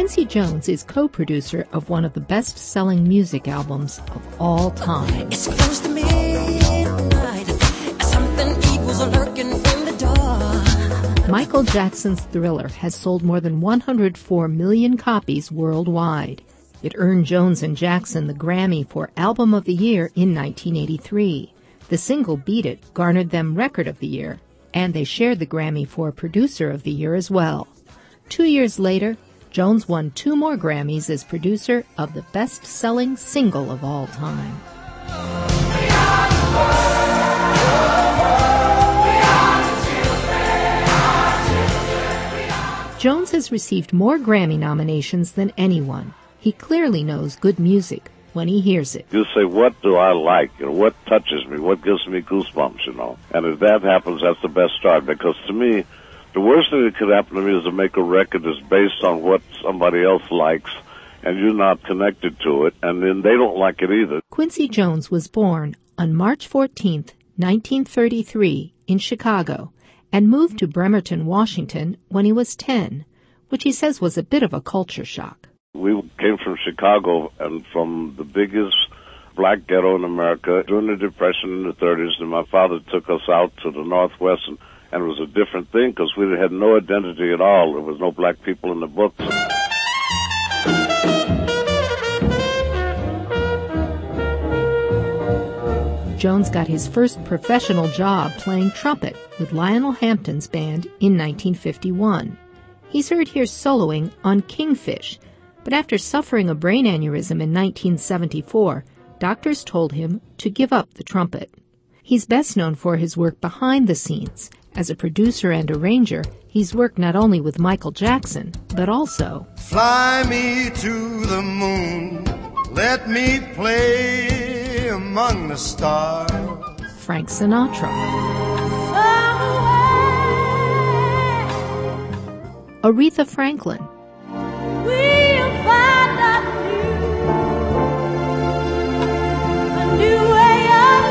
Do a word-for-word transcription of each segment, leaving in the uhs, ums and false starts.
Quincy Jones is co-producer of one of the best-selling music albums of all time. It's close to midnight. Something evil's lurking in the dark. Michael Jackson's Thriller has sold more than one hundred four million copies worldwide. It earned Jones and Jackson the Grammy for Album of the Year in nineteen eighty-three. The single Beat It garnered them Record of the Year, and they shared the Grammy for Producer of the Year as well. Two years later, Jones won two more Grammys as producer of the best-selling single of all time. Jones has received more Grammy nominations than anyone. He clearly knows good music when he hears it. You say, what do I like? You know, what touches me? What gives me goosebumps, you know? And if that happens, that's the best start. Because to me, the worst thing that could happen to me is to make a record that's based on what somebody else likes, and you're not connected to it, and then they don't like it either. Quincy Jones was born on March fourteenth, nineteen thirty-three, in Chicago, and moved to Bremerton, Washington, when he was ten, which he says was a bit of a culture shock. We came from Chicago and from the biggest black ghetto in America during the Depression in the thirties, and my father took us out to the Northwest, and, and it was a different thing because we had no identity at all. There was no black people in the books. Jones got his first professional job playing trumpet with Lionel Hampton's band in nineteen fifty-one. He's heard here soloing on Kingfish, but after suffering a brain aneurysm in nineteen seventy-four, doctors told him to give up the trumpet. He's best known for his work behind the scenes. As a producer and arranger, he's worked not only with Michael Jackson, but also Fly me to the moon, let me play among the stars. Frank Sinatra, Aretha Franklin, We'll find a new, a new way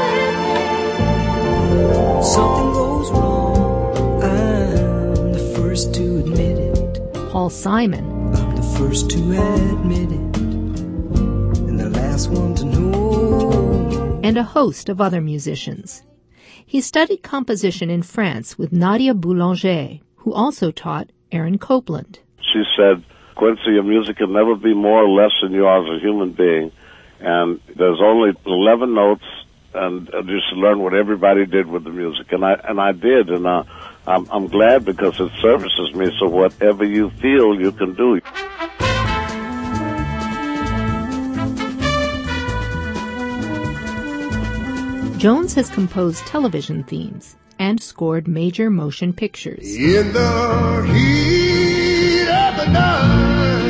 of living. Something goes wrong, I'm the first to admit it. Paul Simon, I'm the first to admit it, and the last one to know. and a host of other musicians. He studied composition in France with Nadia Boulanger, who also taught Aaron Copland. She said, Quincy, your music can never be more or less than you are as a human being, and there's only eleven notes, and uh, you should learn what everybody did with the music. And I and I did, and uh, I'm, I'm glad because it services me, so whatever you feel, you can do. Jones has composed television themes and scored major motion pictures. In the heat of the night.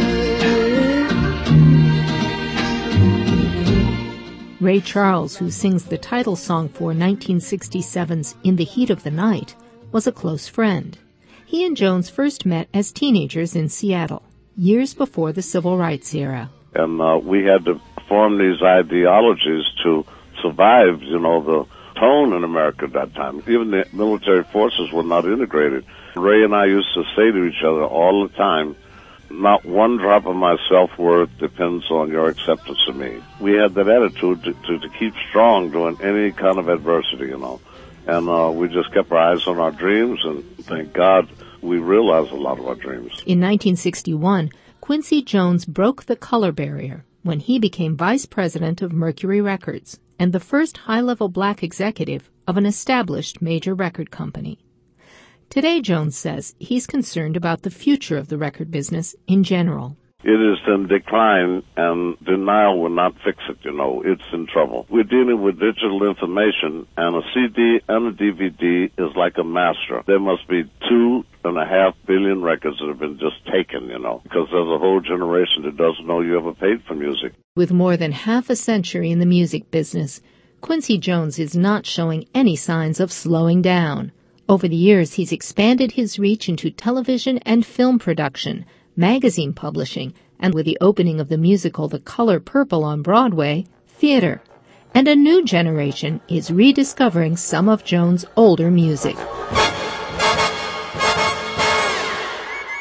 Ray Charles, who sings the title song for nineteen sixty-seven's In the Heat of the Night, was a close friend. He and Jones first met as teenagers in Seattle, years before the Civil Rights era. And uh, we had to form these ideologies to survive, you know, the tone in America at that time. Even the military forces were not integrated. Ray and I used to say to each other all the time, not one drop of my self-worth depends on your acceptance of me. We had that attitude to, to, to keep strong during any kind of adversity, you know. And uh, we just kept our eyes on our dreams, and thank God we realized a lot of our dreams. In nineteen sixty-one, Quincy Jones broke the color barrier when he became vice president of Mercury Records and the first high-level black executive of an established major record company. Today, Jones says he's concerned about the future of the record business in general. It is in decline, and denial will not fix it, you know. It's in trouble. We're dealing with digital information, and a C D and a D V D is like a master. There must be two and a half billion records that have been just taken, you know, because there's a whole generation that doesn't know you ever paid for music. With more than half a century in the music business, Quincy Jones is not showing any signs of slowing down. Over the years, he's expanded his reach into television and film production, magazine publishing, and with the opening of the musical The Color Purple on Broadway, theater. And a new generation is rediscovering some of Jones' older music.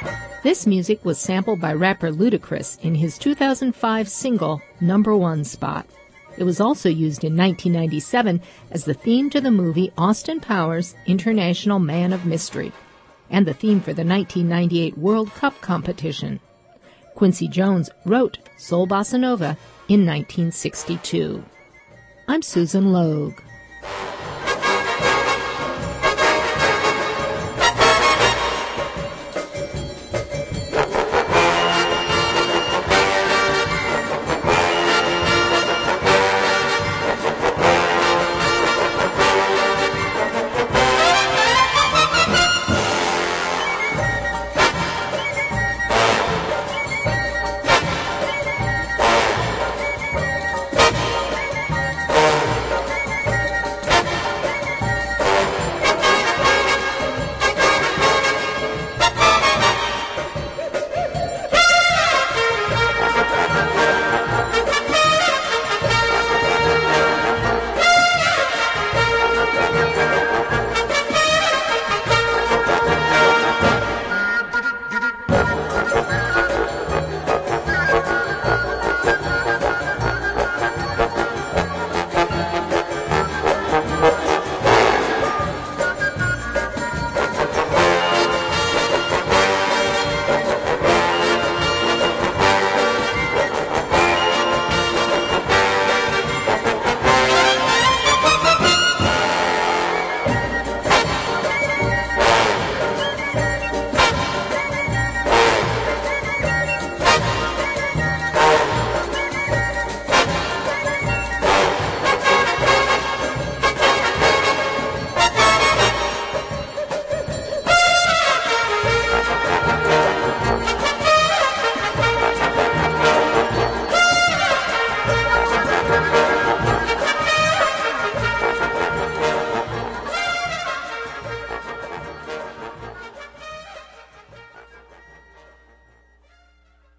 This music was sampled by rapper Ludacris in his two thousand five single, Number One Spot. It was also used in nineteen ninety-seven as the theme to the movie Austin Powers, International Man of Mystery, and the theme for the nineteen ninety-eight World Cup competition. Quincy Jones wrote Soul Bossa Nova in nineteen sixty-two. I'm Susan Logue.